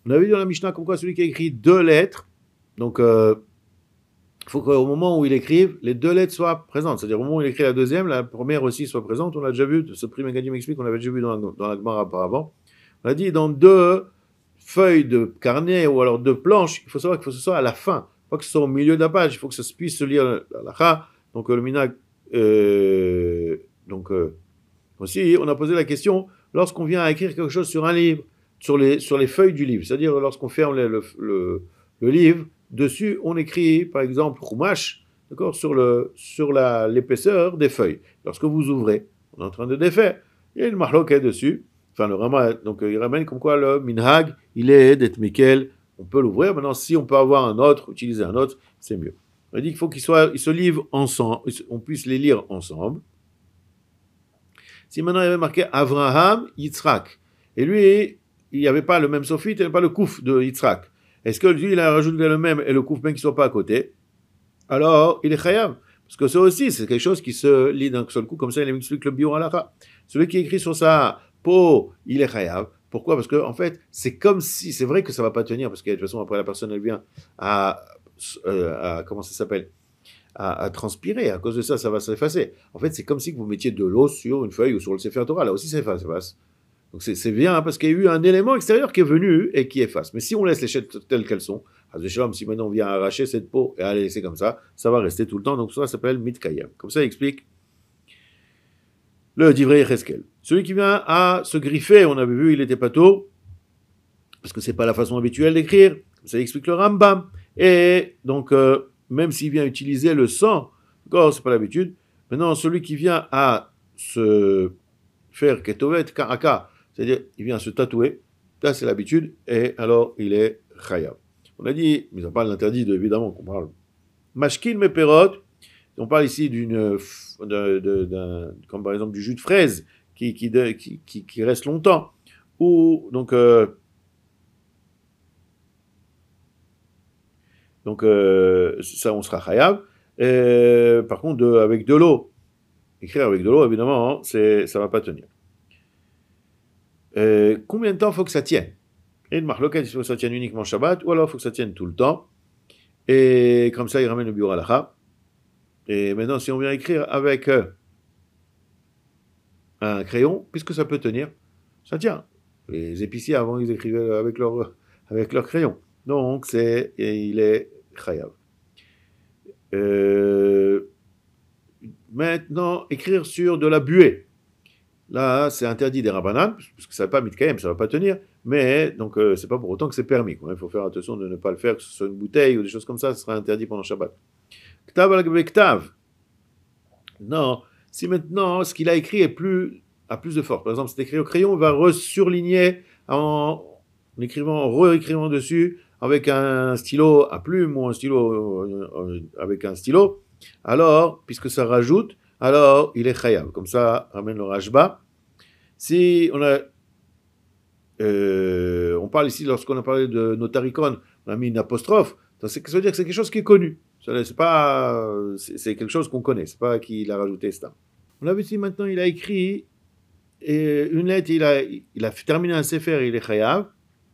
On avait dit dans la Mishnah comme quoi celui qui a écrit deux lettres, donc il faut qu'au moment où il écrive, les deux lettres soient présentes. C'est-à-dire au moment où il écrit la deuxième, la première aussi soit présente. On l'a déjà vu, ce prix Megadim explique, on l'avait déjà vu dans la Gemara auparavant. On a dit dans deux feuilles de carnet ou alors deux planches, il faut savoir qu'il faut que ce soit à la fin. Il faut que ce soit au milieu de la page, il faut que ça puisse se lire la lacha. Donc le minag. Aussi, on a posé la question, lorsqu'on vient à écrire quelque chose sur un livre, sur les feuilles du livre, c'est-à-dire lorsqu'on ferme le livre, dessus, on écrit, par exemple, Chumash, d'accord, sur l'épaisseur des feuilles. Lorsque vous ouvrez, on est en train de défaire, il y a une mahloket dessus, enfin le Rama, donc il ramène comme quoi le minhag, il est d'être Mikel, on peut l'ouvrir. Maintenant, si on peut avoir un autre, utiliser un autre, c'est mieux. On a dit qu'il faut qu'ils se livrent ensemble, on puisse les lire ensemble. Si maintenant il y avait marqué Avraham, Yitzhak, et lui, il n'y avait pas le même sophite, il n'y avait pas le kouf de Yitzhak. Est-ce que lui, il a rajouté le même et le kouf même qui ne soit pas à côté? Alors, il est chayav. Parce que ça aussi, c'est quelque chose qui se lit d'un seul coup, comme ça, il explique le biur halakha. Celui qui écrit sur sa peau, il est chayav. Pourquoi? Parce que, en fait, c'est comme si, c'est vrai que ça ne va pas tenir, parce que de toute façon, après, la personne, elle vient comment ça s'appelle? À transpirer. À cause de ça, ça va s'effacer. En fait, c'est comme si vous mettiez de l'eau sur une feuille ou sur le Sefer Torah. Là aussi, ça efface. Donc c'est bien, hein, parce qu'il y a eu un élément extérieur qui est venu et qui efface. Mais si on laisse les chaînes telles qu'elles sont, si maintenant on vient arracher cette peau et à la laisser comme ça va rester tout le temps. Donc ça s'appelle mitkayem. Comme ça, il explique le divrei Yecheskel. Celui qui vient à se griffer, on avait vu, il était pas tôt, parce que c'est pas la façon habituelle d'écrire. Ça explique le Rambam. Et donc, même s'il vient utiliser le sang, d'accord, c'est pas l'habitude. Maintenant, celui qui vient à se faire ketovet karaka, c'est-à-dire il vient se tatouer, ça c'est l'habitude, et alors il est chayav. On a dit, mais on parle l'interdit, évidemment, qu'on parle mashkin meperot, on parle ici comme par exemple du jus de fraise qui reste longtemps, ou donc ça on sera chayav. Par contre, avec de l'eau, écrire avec de l'eau, évidemment, hein, ça va pas tenir. Combien de temps il faut que ça tienne? Et le marloquet, il faut que ça tienne uniquement Shabbat, ou alors il faut que ça tienne tout le temps. Et comme ça, il ramène le biur halacha. Et maintenant, si on vient écrire avec un crayon, puisque ça peut tenir, ça tient. Les épiciers, avant, ils écrivaient avec leur crayon. Donc, il est chayav. Maintenant, écrire sur de la buée. Là, c'est interdit des rabbanan, parce que ça ne va pas mitkayem, ça ne va pas tenir, mais donc c'est pas pour autant que c'est permis. Il faut faire attention de ne pas le faire, que ce soit une bouteille ou des choses comme ça sera interdit pendant Shabbat. Ktav al ktav. Non, si maintenant ce qu'il a écrit a plus de force. Par exemple, c'est écrit au crayon, on va surligner en réécrivant dessus avec un stylo à plume ou un stylo avec un stylo. Alors, puisque ça rajoute, alors il est chayav. Comme ça, ramène le rajba. Si on parle ici, lorsqu'on a parlé de notaricon, on a mis une apostrophe, ça veut dire que c'est quelque chose qui est connu. C'est quelque chose qu'on connaît, c'est pas qu'il a rajouté ça. On a vu ici maintenant, il a écrit une lettre, il a terminé un sefer, il est chayav.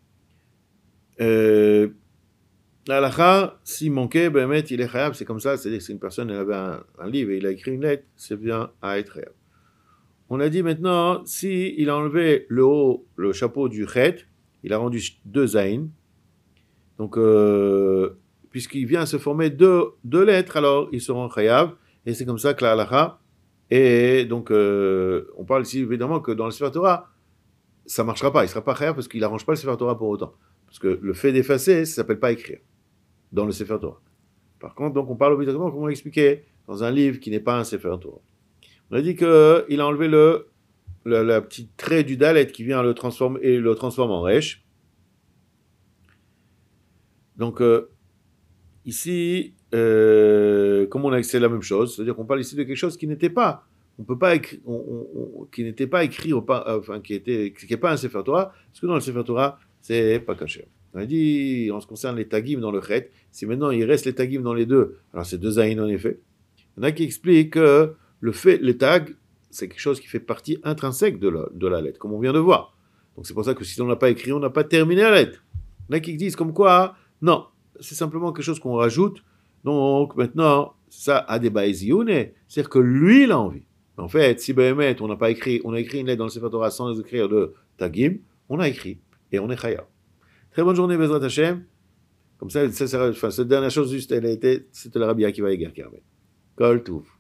L'halakha, s'il manquait, il est chayav, c'est comme ça, c'est-à-dire que si une personne elle avait un livre et il a écrit une lettre, c'est bien à être chayav. On a dit maintenant, si il a enlevé le chapeau du chet, il a rendu 2 zayin. Donc, puisqu'il vient se former deux lettres, alors ils seront chayav. Et c'est comme ça que la halakha. Et donc, on parle ici évidemment que dans le Sefer Torah, ça ne marchera pas. Il ne sera pas chayav parce qu'il n'arrange pas le Sefer Torah pour autant. Parce que le fait d'effacer, ça ne s'appelle pas écrire dans le Sefer Torah. Par contre, donc, on parle obligatoirement, comme on l'a expliqué, dans un livre qui n'est pas un Sefer Torah. On a dit qu'il a enlevé la petite trait du dalet qui vient le transforme en resh. Donc, ici, comme on a c'est la même chose, c'est-à-dire qu'on parle ici de quelque chose qui n'était pas, on peut pas écrire, qui n'était pas écrit, enfin, qui n'est pas un Sefer Torah, parce que dans le Sefer Torah, c'est pas caché. On a dit, en ce qui concerne les tagim dans le chet, si maintenant il reste les tagim dans les deux, alors c'est 2 zayin en effet. Il y en a qui expliquent que les tags, c'est quelque chose qui fait partie intrinsèque de la lettre, comme on vient de voir. Donc c'est pour ça que si on n'a pas écrit, on n'a pas terminé la lettre. Il y en a qui disent comme quoi, non, c'est simplement quelque chose qu'on rajoute. Donc maintenant, ça a des baïzioune, c'est-à-dire que lui, il a envie. En fait, si Béhémet, on a écrit une lettre dans le Sefer Torah sans écrire de Tagim, on a écrit et on est Chaya. Très bonne journée, Bezrat Hashem. Comme ça, cette dernière chose, juste, c'était la Rabbi Akiva Eger Kerben. Kol Touv.